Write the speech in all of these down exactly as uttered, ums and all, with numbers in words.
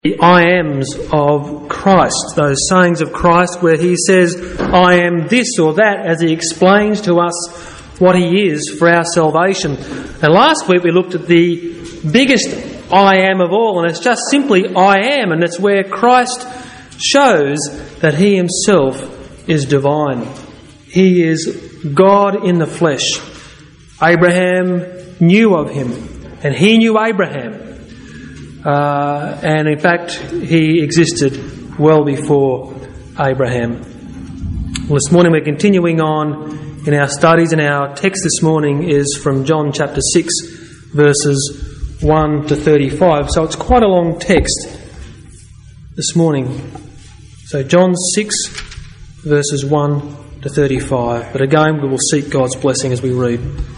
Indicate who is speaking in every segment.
Speaker 1: The I ams of Christ, those sayings of Christ where he says, I am this or that, as he explains to us what he is for our salvation. And last week we looked at the biggest I am of all, and it's just simply I am, and it's where Christ shows that he himself is divine. He is God in the flesh. Abraham knew of him, and he knew Abraham. Uh, and in fact, he existed well before Abraham. Well, this morning we're continuing on in our studies, and our text this morning is from John chapter six, verses one to thirty-five. So it's quite a long text this morning. So John six, verses one to thirty-five. But again, we will seek God's blessing as we read.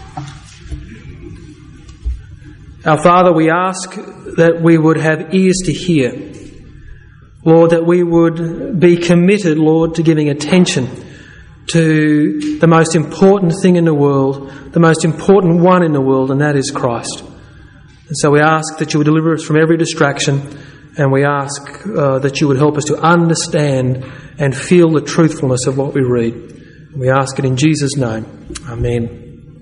Speaker 1: Our Father, we ask that we would have ears to hear. Lord, that we would be committed, Lord, to giving attention to the most important thing in the world, the most important one in the world, and that is Christ. And so we ask that you would deliver us from every distraction, and we ask uh, that you would help us to understand and feel the truthfulness of what we read. And we ask it in Jesus' name. Amen.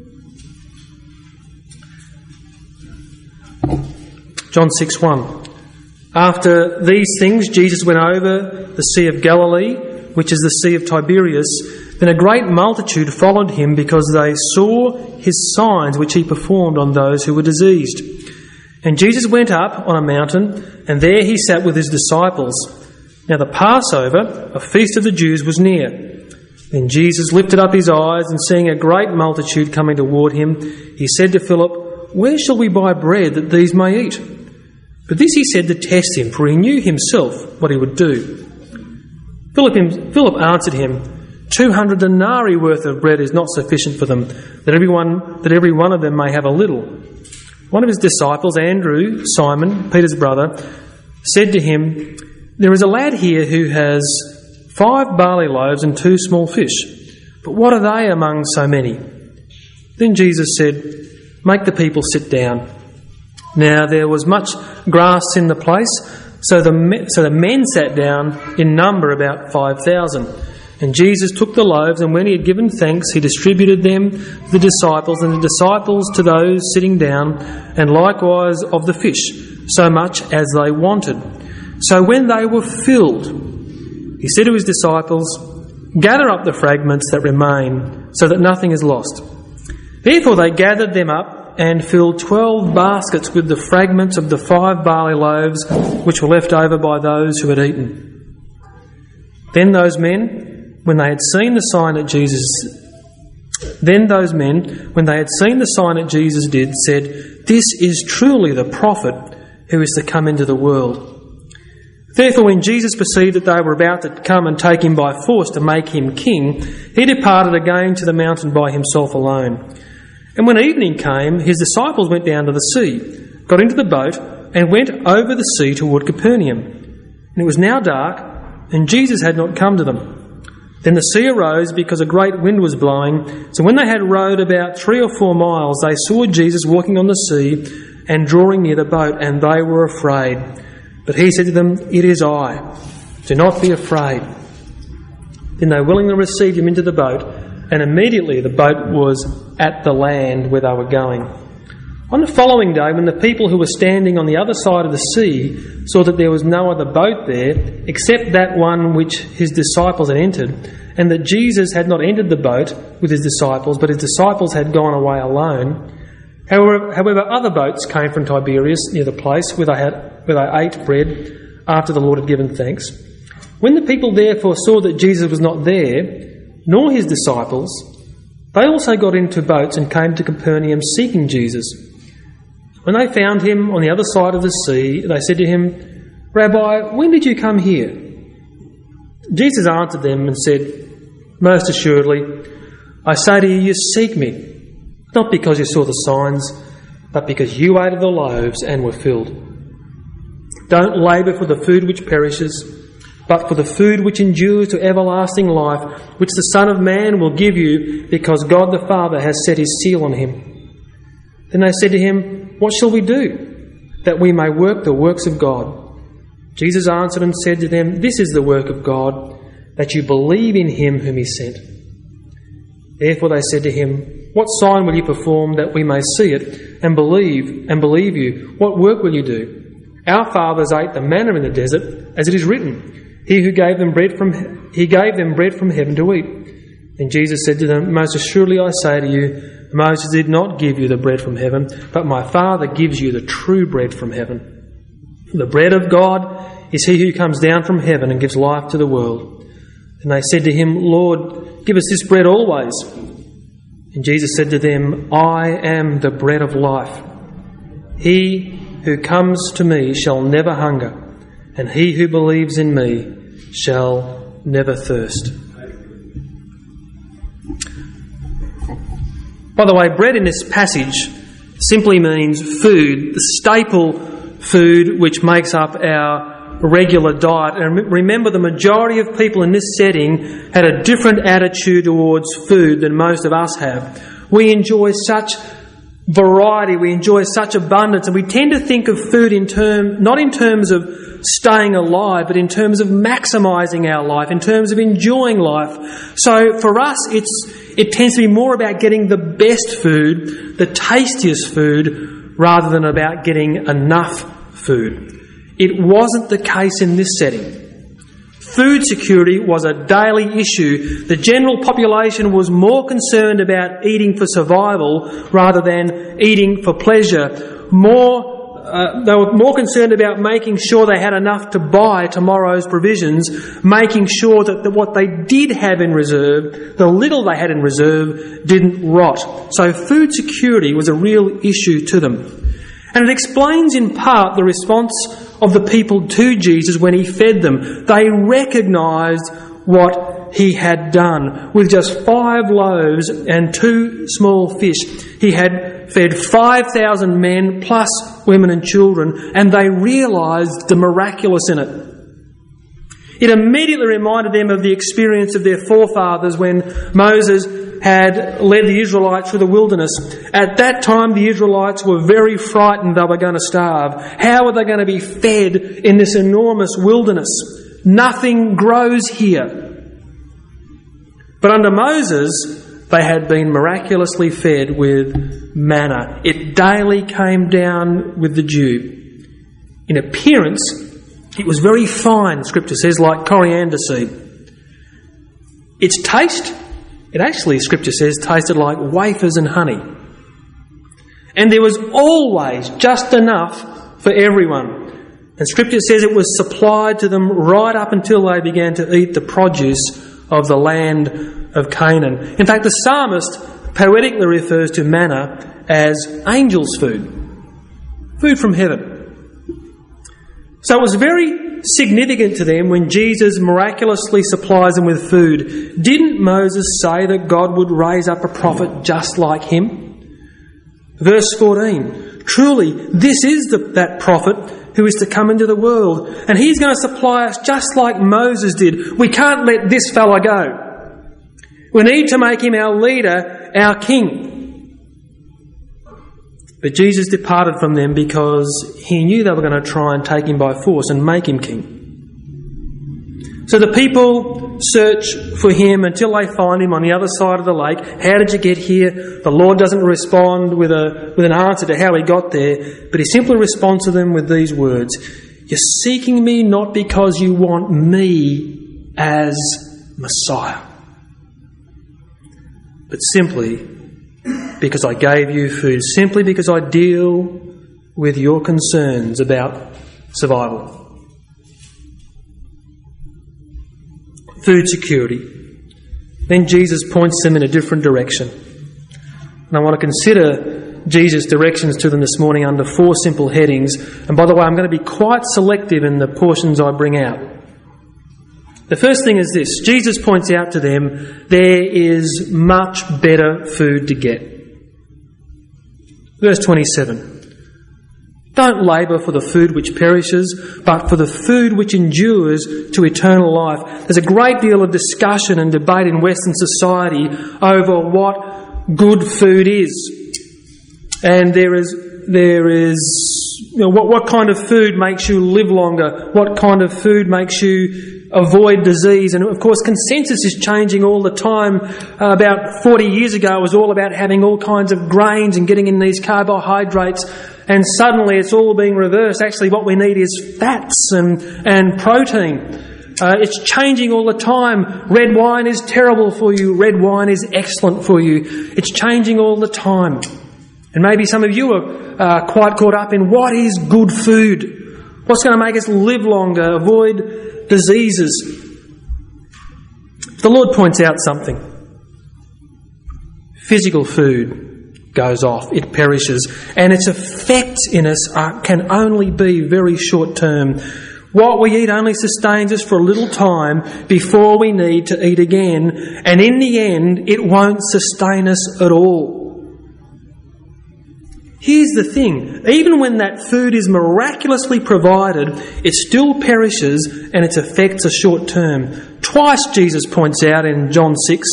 Speaker 1: John six one. After these things, Jesus went over the Sea of Galilee, which is the Sea of Tiberias. Then a great multitude followed him because they saw his signs which he performed on those who were diseased. And Jesus went up on a mountain, and there he sat with his disciples. Now the Passover, a feast of the Jews, was near. Then Jesus lifted up his eyes, and seeing a great multitude coming toward him, he said to Philip, "Where shall we buy bread that these may eat?" But this he said to test him, for he knew himself what he would do. Philip, him, Philip answered him, Two hundred denarii worth of bread is not sufficient for them, that everyone, that every one of them may have a little. One of his disciples, Andrew, Simon, Peter's brother, said to him, There is a lad here who has five barley loaves and two small fish, but what are they among so many? Then Jesus said, Make the people sit down. Now there was much grass in the place, so the so the men sat down in number about five thousand. And Jesus took the loaves, and when he had given thanks, he distributed them to the disciples, and the disciples to those sitting down, and likewise of the fish, so much as they wanted. So when they were filled, he said to his disciples, Gather up the fragments that remain, so that nothing is lost. Therefore they gathered them up, and filled twelve baskets with the fragments of the five barley loaves which were left over by those who had eaten. Then those men, when they had seen the sign that Jesus, then those men, when they had seen the sign that Jesus did, said, This is truly the prophet who is to come into the world. Therefore, when Jesus perceived that they were about to come and take him by force to make him king, he departed again to the mountain by himself alone. And when evening came, his disciples went down to the sea, got into the boat, and went over the sea toward Capernaum. And it was now dark, and Jesus had not come to them. Then the sea arose because a great wind was blowing. So when they had rowed about three or four miles, they saw Jesus walking on the sea and drawing near the boat, and they were afraid. But he said to them, It is I. Do not be afraid. Then they willingly received him into the boat, and immediately the boat was at the land where they were going. On the following day, when the people who were standing on the other side of the sea saw that there was no other boat there except that one which his disciples had entered, and that Jesus had not entered the boat with his disciples, but his disciples had gone away alone. However, however other boats came from Tiberias near the place where they, had, where they ate bread after the Lord had given thanks. When the people therefore saw that Jesus was not there, nor his disciples, they also got into boats and came to Capernaum seeking Jesus. When they found him on the other side of the sea, they said to him, Rabbi, when did you come here? Jesus answered them and said, Most assuredly, I say to you, you seek me, not because you saw the signs, but because you ate of the loaves and were filled. Don't labour for the food which perishes, but for the food which endures to everlasting life, which the Son of Man will give you, because God the Father has set his seal on him. Then they said to him, What shall we do, that we may work the works of God? Jesus answered and said to them, "This is the work of God, that you believe in him whom he sent." Therefore they said to him, "What sign will you perform that we may see it and believe and believe you? What work will you do? Our fathers ate the manna in the desert, as it is written, He who gave them bread from he gave them bread from heaven to eat." Then Jesus said to them, "Most assuredly I say to you, Moses did not give you the bread from heaven, but my Father gives you the true bread from heaven. The bread of God is he who comes down from heaven and gives life to the world." And they said to him, "Lord, give us this bread always." And Jesus said to them, "I am the bread of life. He who comes to me shall never hunger, and he who believes in me shall never thirst." By the way, bread in this passage simply means food, the staple food which makes up our regular diet. And remember, the majority of people in this setting had a different attitude towards food than most of us have. We enjoy such variety, we enjoy such abundance, and we tend to think of food in term, not in terms of staying alive, but in terms of maximising our life, in terms of enjoying life. So for us, it's it tends to be more about getting the best food, the tastiest food, rather than about getting enough food. It wasn't the case in this setting. Food security was a daily issue. The general population was more concerned about eating for survival rather than eating for pleasure. More, uh, they were more concerned about making sure they had enough to buy tomorrow's provisions, making sure that the, what they did have in reserve, the little they had in reserve, didn't rot. So food security was a real issue to them. And it explains in part the response of the people to Jesus when he fed them. They recognised what he had done. With just five loaves and two small fish, he had fed five thousand men plus women and children, and they realised the miraculous in it. It immediately reminded them of the experience of their forefathers when Moses had led the Israelites through the wilderness. At that time, the Israelites were very frightened they were going to starve. How were they going to be fed in this enormous wilderness? Nothing grows here. But under Moses, they had been miraculously fed with manna. It daily came down with the dew. In appearance, it was very fine, Scripture says, like coriander seed. Its taste, it actually, Scripture says, tasted like wafers and honey. And there was always just enough for everyone. And Scripture says it was supplied to them right up until they began to eat the produce of the land of Canaan. In fact, the psalmist poetically refers to manna as angels' food, food from heaven. So it was very significant to them when Jesus miraculously supplies them with food. Didn't Moses say that God would raise up a prophet just like him? Verse fourteen, "Truly, this is the, that prophet who is to come into the world, and he's going to supply us just like Moses did. We can't let this fella go. We need to make him our leader, our king." But Jesus departed from them because he knew they were going to try and take him by force and make him king. So the people search for him until they find him on the other side of the lake. How did you get here? The Lord doesn't respond with a with an answer to how he got there, but he simply responds to them with these words: "You're seeking me not because you want me as Messiah, but simply because I gave you food, simply because I deal with your concerns about survival." Food security. Then Jesus points them in a different direction. And I want to consider Jesus' directions to them this morning under four simple headings. And by the way, I'm going to be quite selective in the portions I bring out. The first thing is this: Jesus points out to them there is much better food to get. Verse twenty-seven. "Don't labour for the food which perishes, but for the food which endures to eternal life." There's a great deal of discussion and debate in Western society over what good food is. And there is there is you know, what, what kind of food makes you live longer? What kind of food makes you avoid disease? And of course, consensus is changing all the time. Uh, about forty years ago, it was all about having all kinds of grains and getting in these carbohydrates. And suddenly it's all being reversed. Actually, what we need is fats and, and protein. Uh, it's changing all the time. Red wine is terrible for you. Red wine is excellent for you. It's changing all the time. And maybe some of you are uh, quite caught up in what is good food? What's going to make us live longer, avoid diseases? The Lord points out something. Physical food goes off, it perishes, and its effects in us are, can only be very short term. What we eat only sustains us for a little time before we need to eat again, and in the end it won't sustain us at all. Here's the thing, even when that food is miraculously provided, it still perishes and its effects are short term. Twice Jesus points out in John six,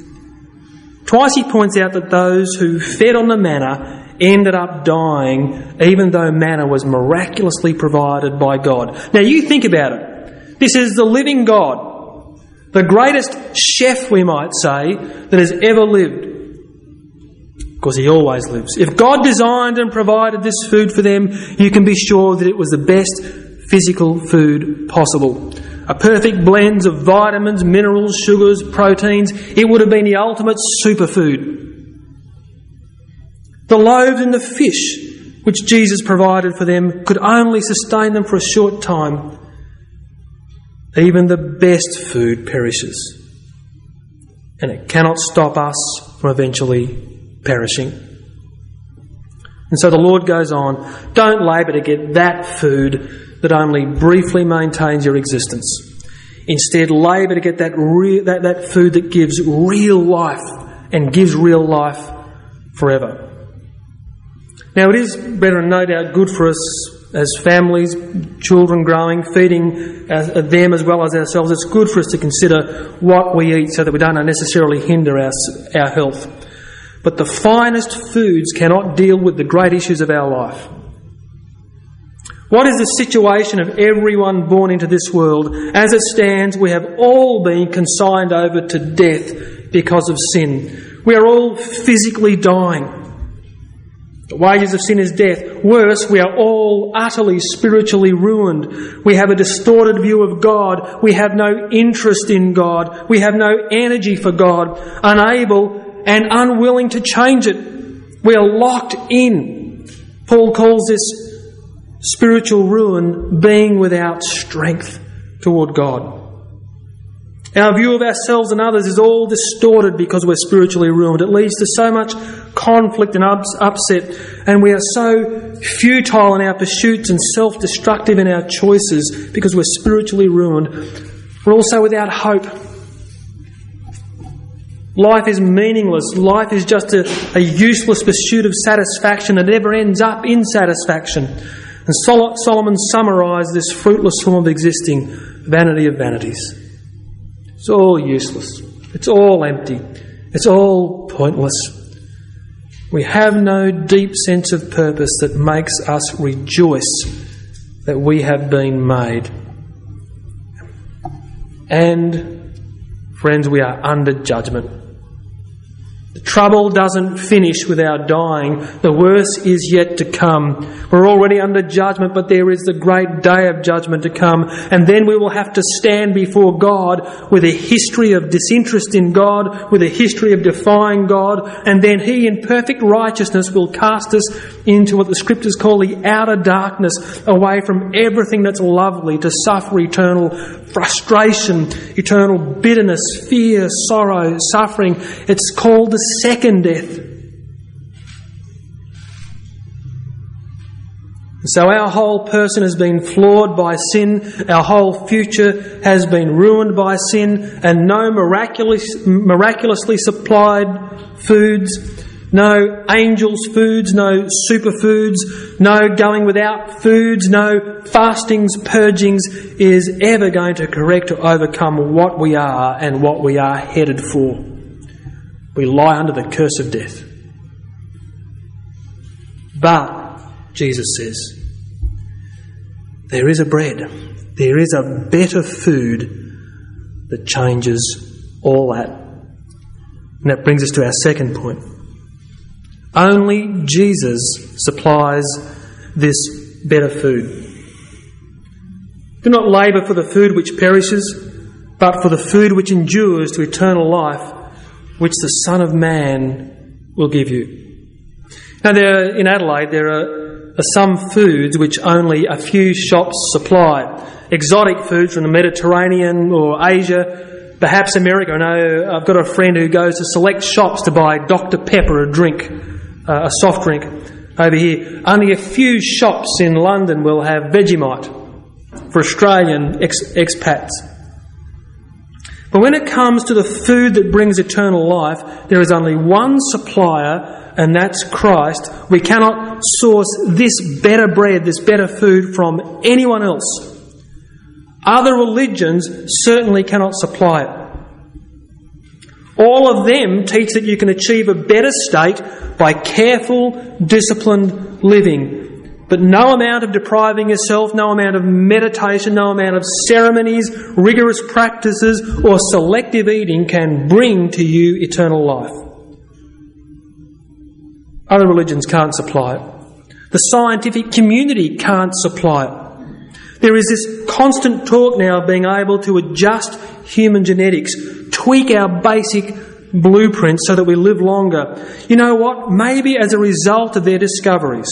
Speaker 1: Twice he points out that those who fed on the manna ended up dying, even though manna was miraculously provided by God. Now you think about it. This is the living God, the greatest chef, we might say, that has ever lived. Because he always lives. If God designed and provided this food for them, you can be sure that it was the best physical food possible. A perfect blend of vitamins, minerals, sugars, proteins. It would have been the ultimate superfood. The loaves and the fish which Jesus provided for them could only sustain them for a short time. Even the best food perishes. And it cannot stop us from eventually perishing. And so the Lord goes on, don't labour to get that food that only briefly maintains your existence. Instead, labour to get that, real, that that food that gives real life and gives real life forever. Now, it is better and no doubt good for us as families, children growing, feeding them as well as ourselves. It's good for us to consider what we eat so that we don't unnecessarily hinder our, our health. But the finest foods cannot deal with the great issues of our life. What is the situation of everyone born into this world? As it stands, we have all been consigned over to death because of sin. We are all physically dying. The wages of sin is death. Worse, we are all utterly spiritually ruined. We have a distorted view of God. We have no interest in God. We have no energy for God, unable and unwilling to change it. We are locked in. Paul calls this spiritual ruin, being without strength toward God. Our view of ourselves and others is all distorted because we're spiritually ruined. It leads to so much conflict and ups- upset, and we are so futile in our pursuits and self-destructive in our choices because we're spiritually ruined. We're also without hope. Life is meaningless. Life is just a, a useless pursuit of satisfaction that never ends up in satisfaction. And Sol- Solomon summarised this fruitless form of existing, vanity of vanities. It's all useless. It's all empty. It's all pointless. We have no deep sense of purpose that makes us rejoice that we have been made. And, friends, we are under judgment. The trouble doesn't finish with our dying. The worst is yet to come. We're already under judgment, but there is the great day of judgment to come. And then we will have to stand before God with a history of disinterest in God, with a history of defying God. And then He, in perfect righteousness, will cast us into what the Scriptures call the outer darkness, away from everything that's lovely, to suffer eternal frustration, eternal bitterness, fear, sorrow, suffering. It's called the second death. So our whole person has been flawed by sin, our whole future has been ruined by sin, and no miraculous, miraculously supplied foods, no angels' foods, no superfoods, no going without foods, no fastings, purgings is ever going to correct or overcome what we are and what we are headed for. We lie under the curse of death. But, Jesus says, there is a bread. There is a better food that changes all that. And that brings us to our second point. Only Jesus supplies this better food. Do not labour for the food which perishes, but for the food which endures to eternal life, which the Son of Man will give you. Now, there are, in Adelaide, there are, are some foods which only a few shops supply. Exotic foods from the Mediterranean or Asia, perhaps America. I know I've got a friend who goes to select shops to buy Doctor Pepper, a drink, uh, a soft drink over here. Only a few shops in London will have Vegemite for Australian ex- expats. But when it comes to the food that brings eternal life, there is only one supplier, and that's Christ. We cannot source this better bread, this better food from anyone else. Other religions certainly cannot supply it. All of them teach that you can achieve a better state by careful, disciplined living. But no amount of depriving yourself, no amount of meditation, no amount of ceremonies, rigorous practices or selective eating can bring to you eternal life. Other religions can't supply it. The scientific community can't supply it. There is this constant talk now of being able to adjust human genetics, tweak our basic blueprints so that we live longer. You know what? Maybe as a result of their discoveries,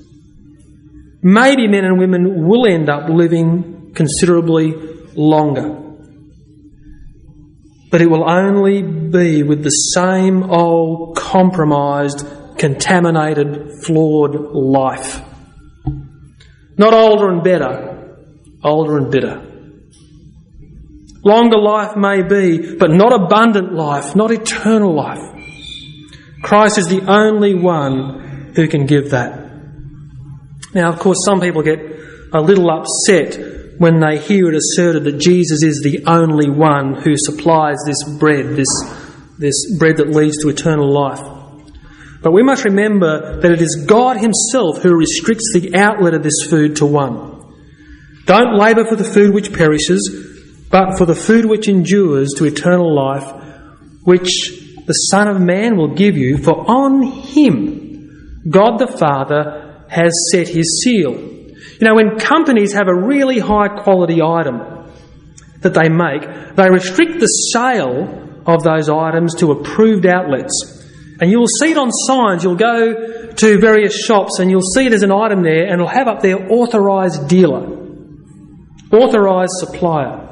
Speaker 1: maybe men and women will end up living considerably longer. But it will only be with the same old compromised, contaminated, flawed life. Not older and better, older and bitter. Longer life may be, but not abundant life, not eternal life. Christ is the only one who can give that. Now, of course, some people get a little upset when they hear it asserted that Jesus is the only one who supplies this bread, this, this bread that leads to eternal life. But we must remember that it is God himself who restricts the outlet of this food to one. Don't labour for the food which perishes, but for the food which endures to eternal life, which the Son of Man will give you, for on him God the Father has set his seal. You know, when companies have a really high quality item that they make, they restrict the sale of those items to approved outlets. And you'll see it on signs. You'll go to various shops and you'll see there's an item there and it'll have up there authorised dealer, authorised supplier.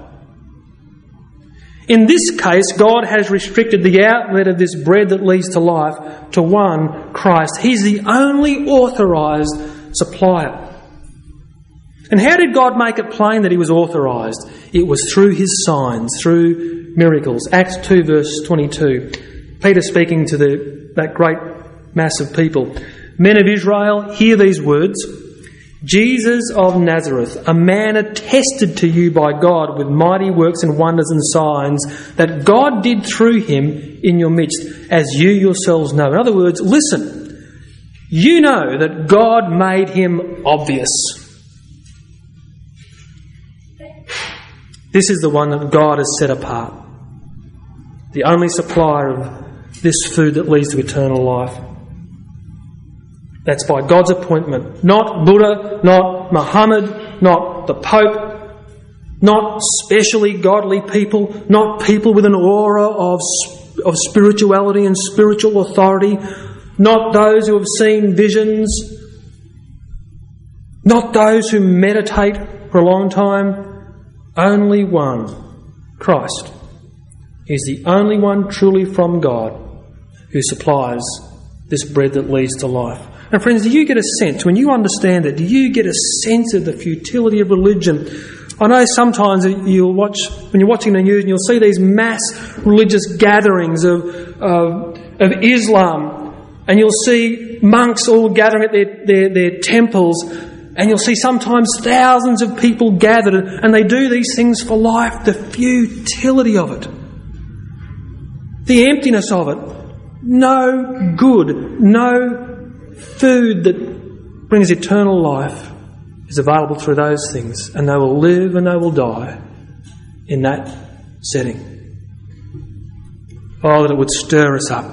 Speaker 1: In this case, God has restricted the outlet of this bread that leads to life to one, Christ. He's the only authorised supplier. And how did God make it plain that he was authorised? It was through his signs, through miracles. Acts two verse twenty-two. Peter speaking to the, that great mass of people. Men of Israel, hear these words. Jesus of Nazareth, a man attested to you by God with mighty works and wonders and signs that God did through him in your midst, as you yourselves know. In other words, listen, you know that God made him obvious. This is the one that God has set apart, the only supplier of this food that leads to eternal life. That's by God's appointment. Not Buddha, not Muhammad, not the Pope, not specially godly people, not people with an aura of, of spirituality and spiritual authority, not those who have seen visions, not those who meditate for a long time. Only one, Christ, is the only one truly from God who supplies this bread that leads to life. And friends, do you get a sense, when you understand it, do you get a sense of the futility of religion? I know sometimes you'll watch, when you're watching the news, and you'll see these mass religious gatherings of, of, of Islam, and you'll see monks all gathering at their, their, their temples, and you'll see sometimes thousands of people gathered, and they do these things for life. The futility of it, the emptiness of it, no good, no food that brings eternal life is available through those things, and they will live and they will die in that setting. Oh, that it would stir us up.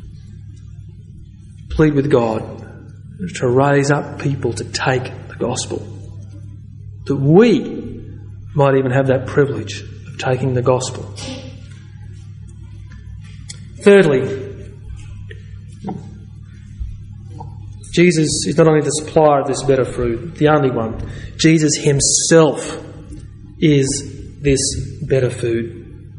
Speaker 1: Plead with God to raise up people to take the gospel, that we might even have that privilege of taking the gospel. Thirdly, Jesus is not only the supplier of this better fruit, the only one. Jesus himself is this better food.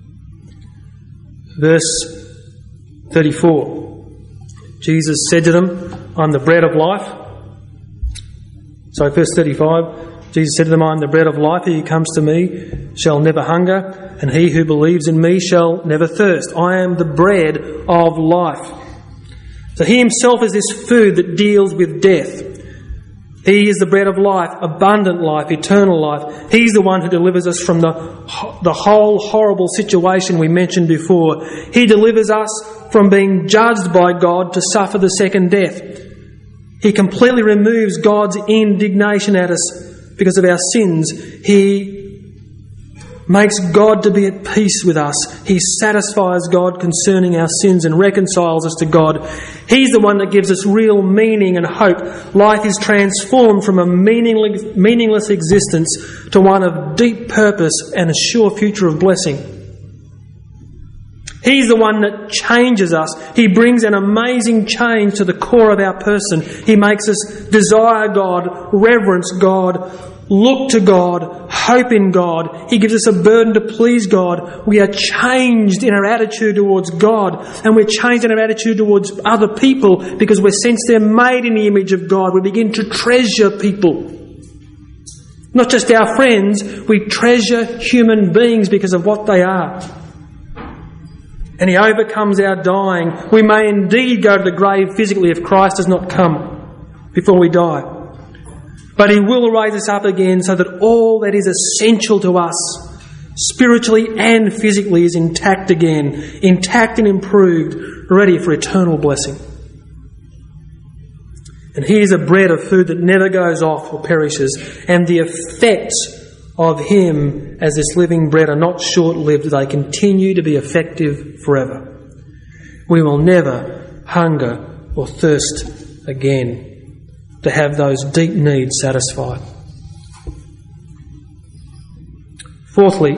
Speaker 1: Verse thirty-four. Jesus said to them, "I'm the bread of life." Sorry, verse thirty-five. Jesus said to them, "I am the bread of life. He who comes to me shall never hunger, and he who believes in me shall never thirst. I am the bread of life." So he himself is this food that deals with death. He is the bread of life, abundant life, eternal life. He's the one who delivers us from the, the whole horrible situation we mentioned before. He delivers us from being judged by God to suffer the second death. He completely removes God's indignation at us because of our sins. He makes God to be at peace with us. He satisfies God concerning our sins and reconciles us to God. He's the one that gives us real meaning and hope. Life is transformed from a meaningless, meaningless existence to one of deep purpose and a sure future of blessing. He's the one that changes us. He brings an amazing change to the core of our person. He makes us desire God, reverence God, look to God, hope in God. He gives us a burden to please God. We are changed in our attitude towards God, and we're changed in our attitude towards other people because we're since they're made in the image of God. We begin to treasure people. Not just our friends, we treasure human beings because of what they are. And He overcomes our dying. We may indeed go to the grave physically if Christ does not come before we die. But He will raise us up again so that all that is essential to us, spiritually and physically, is intact again, intact and improved, ready for eternal blessing. And He is a bread of food that never goes off or perishes, and the effects of Him as this living bread are not short-lived. They continue to be effective forever. We will never hunger or thirst again to have those deep needs satisfied. Fourthly,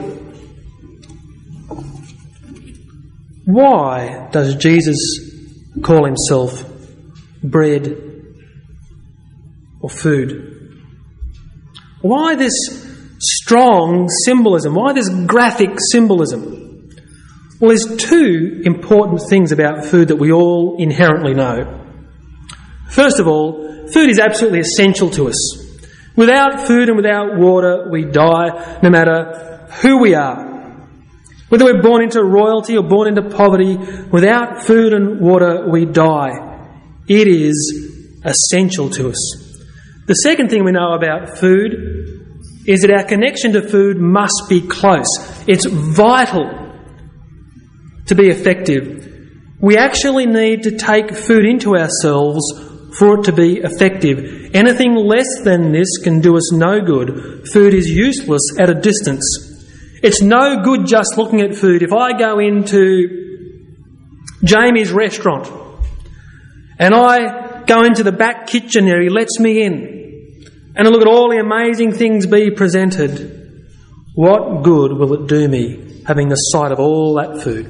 Speaker 1: why does Jesus call Himself bread or food? Why this strong symbolism? Why this graphic symbolism? Well, there's two important things about food that we all inherently know. First of all, food is absolutely essential to us. Without food and without water, we die, no matter who we are. Whether we're born into royalty or born into poverty, without food and water, we die. It is essential to us. The second thing we know about food is that our connection to food must be close. It's vital to be effective. We actually need to take food into ourselves for it to be effective. Anything less than this can do us no good. Food is useless at a distance. It's no good just looking at food. If I go into Jamie's restaurant and I go into the back kitchen there, he lets me in, and I look at all the amazing things be presented, what good will it do me having the sight of all that food?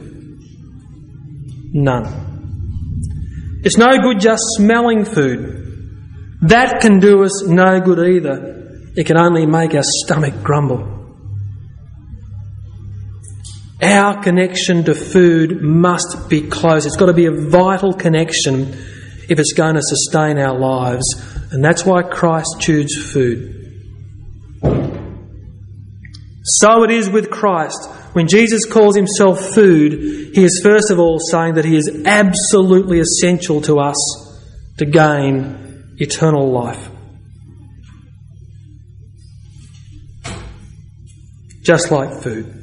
Speaker 1: None. It's no good just smelling food. That can do us no good either. It can only make our stomach grumble. Our connection to food must be close. It's got to be a vital connection if it's going to sustain our lives. And that's why Christ chose food. So it is with Christ. When Jesus calls Himself food, He is first of all saying that He is absolutely essential to us to gain eternal life. Just like food,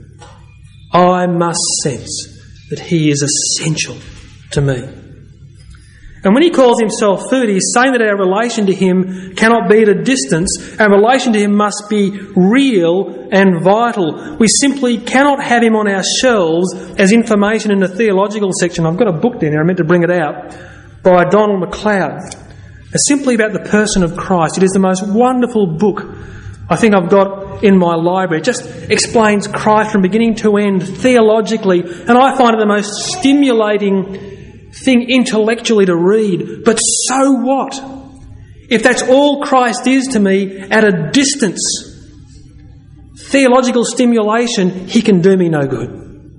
Speaker 1: I must sense that He is essential to me. And when he calls himself food, he's saying that our relation to him cannot be at a distance. Our relation to him must be real and vital. We simply cannot have him on our shelves as information in the theological section. I've got a book there, I meant to bring it out, by Donald MacLeod. It's simply about the person of Christ. It is the most wonderful book I think I've got in my library. It just explains Christ from beginning to end theologically, and I find it the most stimulating thing intellectually to read. But so what? If that's all Christ is to me at a distance, theological stimulation, he can do me no good.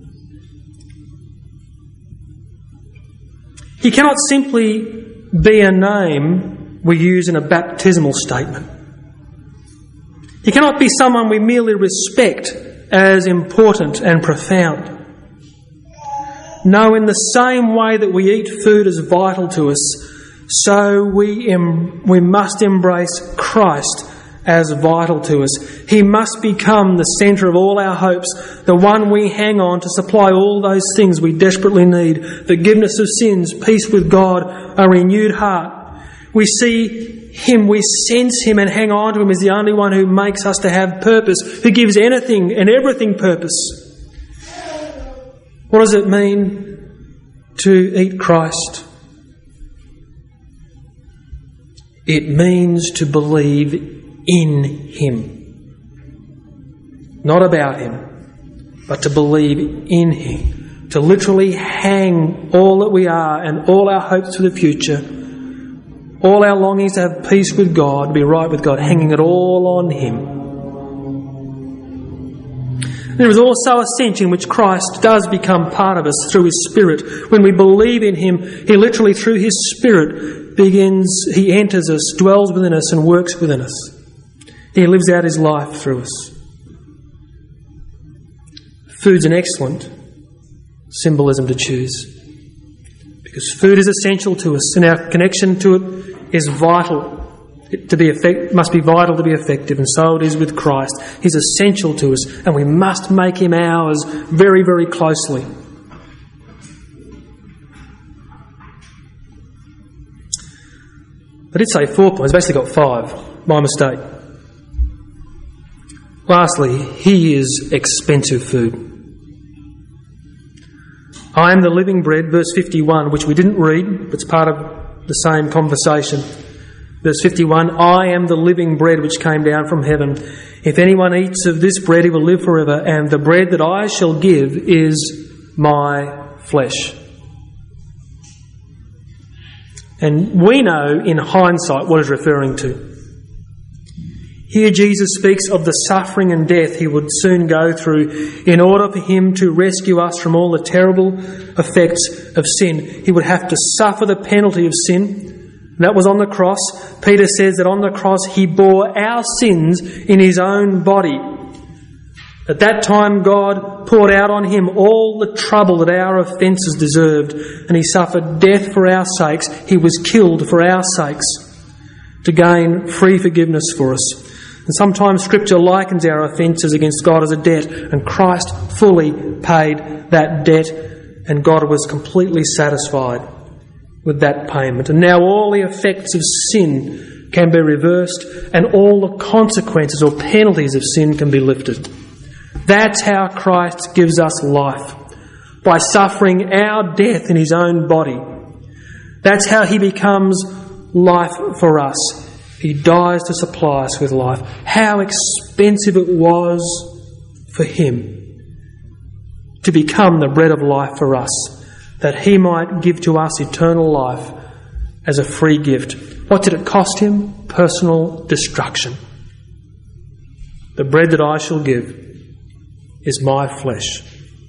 Speaker 1: He cannot simply be a name we use in a baptismal statement. He cannot be someone we merely respect as important and profound. No, in the same way that we eat food as vital to us, so we em- we must embrace Christ as vital to us. He must become the centre of all our hopes, the one we hang on to supply all those things we desperately need: forgiveness of sins, peace with God, a renewed heart. We see him, we sense him and hang on to him as the only one who makes us to have purpose, who gives anything and everything purpose. What does it mean to eat Christ? It means to believe in him. Not about him, but to believe in him. To literally hang all that we are and all our hopes for the future, all our longings to have peace with God, to be right with God, hanging it all on him. There is also a sense in which Christ does become part of us through his Spirit. When we believe in him, he literally, through his Spirit, begins, he enters us, dwells within us and works within us. He lives out his life through us. Food's an excellent symbolism to choose, because food is essential to us and our connection to it is vital. It to be effect, must be vital to be effective, and so it is with Christ. He's essential to us, and we must make him ours very, very closely. I did say four points, basically got five. My mistake. Lastly, he is expensive food. I am the living bread, verse fifty-one, which we didn't read, but it's part of the same conversation. Verse fifty-one, I am the living bread which came down from heaven. If anyone eats of this bread, he will live forever, and the bread that I shall give is my flesh. And we know in hindsight what it's referring to. Here Jesus speaks of the suffering and death he would soon go through in order for him to rescue us from all the terrible effects of sin. He would have to suffer the penalty of sin. That was on the cross. Peter says that on the cross he bore our sins in his own body. At that time God poured out on him all the trouble that our offences deserved, and he suffered death for our sakes. He was killed for our sakes to gain free forgiveness for us. And sometimes Scripture likens our offences against God as a debt, and Christ fully paid that debt, and God was completely satisfied with that payment. And now all the effects of sin can be reversed, and all the consequences or penalties of sin can be lifted. That's how Christ gives us life, by suffering our death in his own body. That's how he becomes life for us. He dies to supply us with life. How expensive it was for him to become the bread of life for us, that he might give to us eternal life as a free gift. What did it cost him? Personal destruction. The bread that I shall give is my flesh.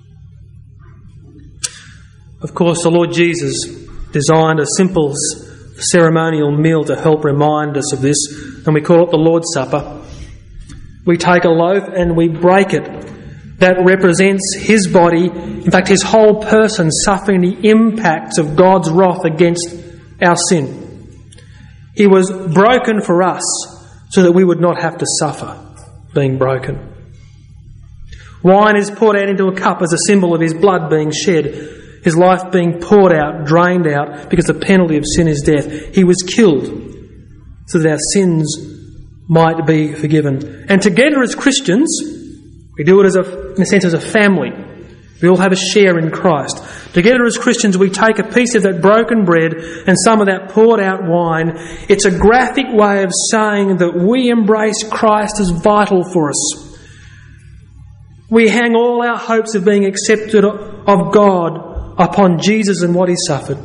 Speaker 1: Of course, the Lord Jesus designed a simple ceremonial meal to help remind us of this, and we call it the Lord's Supper. We take a loaf and we break it. That represents his body, in fact his whole person, suffering the impacts of God's wrath against our sin. He was broken for us so that we would not have to suffer being broken. Wine is poured out into a cup as a symbol of his blood being shed. his life being poured out, drained out, because the penalty of sin is death. He was killed so that our sins might be forgiven. And together as Christians, we do it as a, in a sense as a family. We all have a share in Christ. Together as Christians, we take a piece of that broken bread and some of that poured out wine. It's a graphic way of saying that we embrace Christ as vital for us. We hang all our hopes of being accepted of God upon Jesus and what he suffered.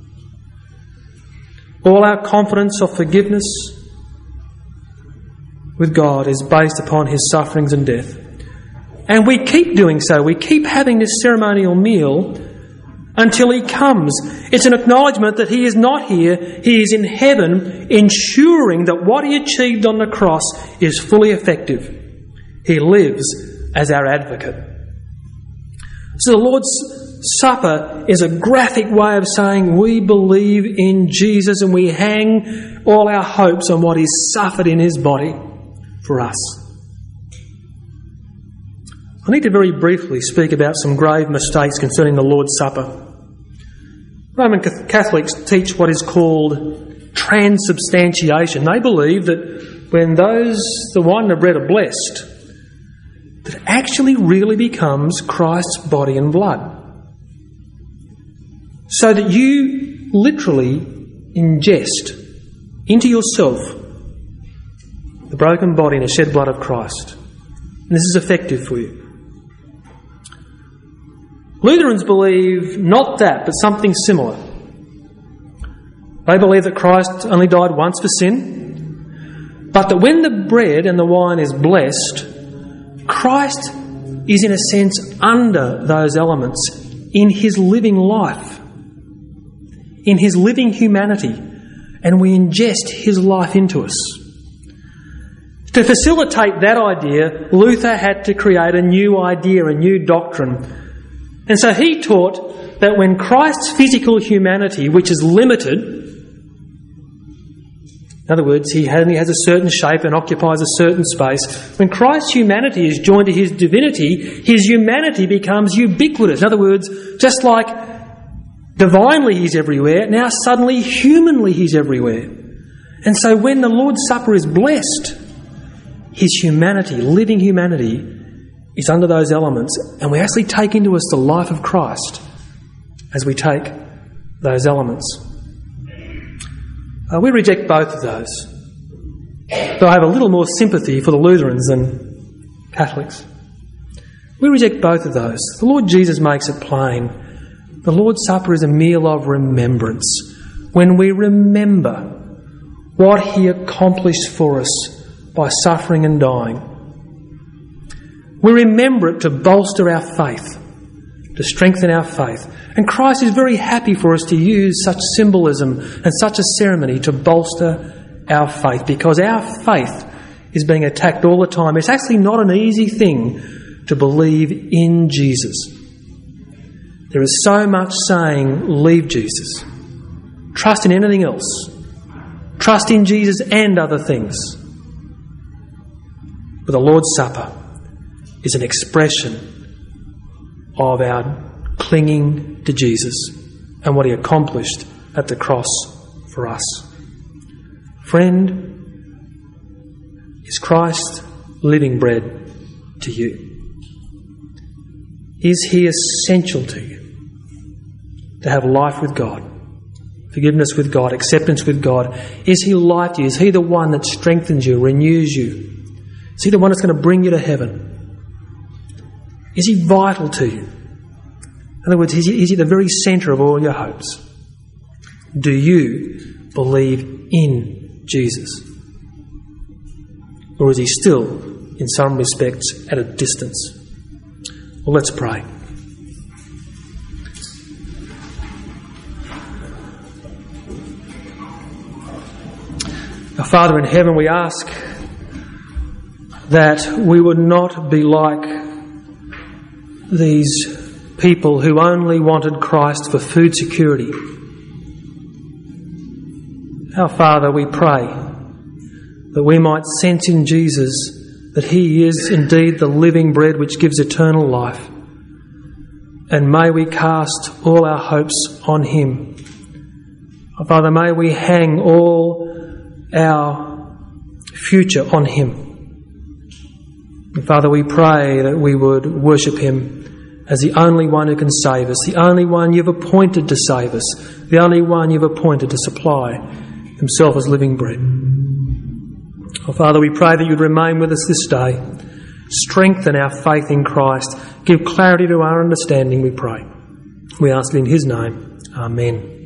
Speaker 1: All our confidence of forgiveness with God is based upon his sufferings and death. And we keep doing so. We keep having this ceremonial meal until he comes. It's an acknowledgement that he is not here. He is in heaven, ensuring that what he achieved on the cross is fully effective. He lives as our advocate. So the Lord's Supper is a graphic way of saying we believe in Jesus and we hang all our hopes on what he suffered in his body for us. I need to very briefly speak about some grave mistakes concerning the Lord's Supper. Roman Catholics teach what is called transubstantiation. They believe that when those, the wine and the bread are blessed, that it actually really becomes Christ's body and blood. So that you literally ingest into yourself the broken body and the shed blood of Christ. And this is effective for you. Lutherans believe not that, but something similar. They believe that Christ only died once for sin, but that when the bread and the wine is blessed, Christ is in a sense under those elements in his living life, in his living humanity, and we ingest his life into us. To facilitate that idea, Luther had to create a new idea, a new doctrine. And so he taught that when Christ's physical humanity, which is limited, in other words, he only has a certain shape and occupies a certain space, when Christ's humanity is joined to his divinity, his humanity becomes ubiquitous. In other words, just like divinely he's everywhere, now suddenly humanly he's everywhere. And so when the Lord's Supper is blessed, his humanity, living humanity, is under those elements, and we actually take into us the life of Christ as we take those elements. Uh, we reject both of those. Though I have a little more sympathy for the Lutherans than Catholics. We reject both of those. The Lord Jesus makes it plain. The Lord's Supper is a meal of remembrance. When we remember what he accomplished for us by suffering and dying, we remember it to bolster our faith, to strengthen our faith. And Christ is very happy for us to use such symbolism and such a ceremony to bolster our faith, because our faith is being attacked all the time. It's actually not an easy thing to believe in Jesus. There is so much saying, leave Jesus. Trust in anything else. Trust in Jesus and other things. But the Lord's Supper is an expression of our clinging to Jesus and what he accomplished at the cross for us. Friend, is Christ living bread to you? Is he essential to you to have life with God, forgiveness with God, acceptance with God? Is he life to you? Is he the one that strengthens you, renews you? Is he the one that's going to bring you to heaven? Is he vital to you? In other words, is he, is he the very centre of all your hopes? Do you believe in Jesus? Or is he still, in some respects, at a distance? Well, let's pray. Our Father in heaven, we ask that we would not be like these people who only wanted Christ for food security. Our Father, we pray that we might sense in Jesus that he is indeed the living bread which gives eternal life, and may we cast all our hopes on him. Father, may we hang all our future on him. And Father, we pray that we would worship him as the only one who can save us, the only one you've appointed to save us, the only one you've appointed to supply himself as living bread. Oh, Father, we pray that you'd remain with us this day. Strengthen our faith in Christ. Give clarity to our understanding, we pray. We ask it in his name. Amen.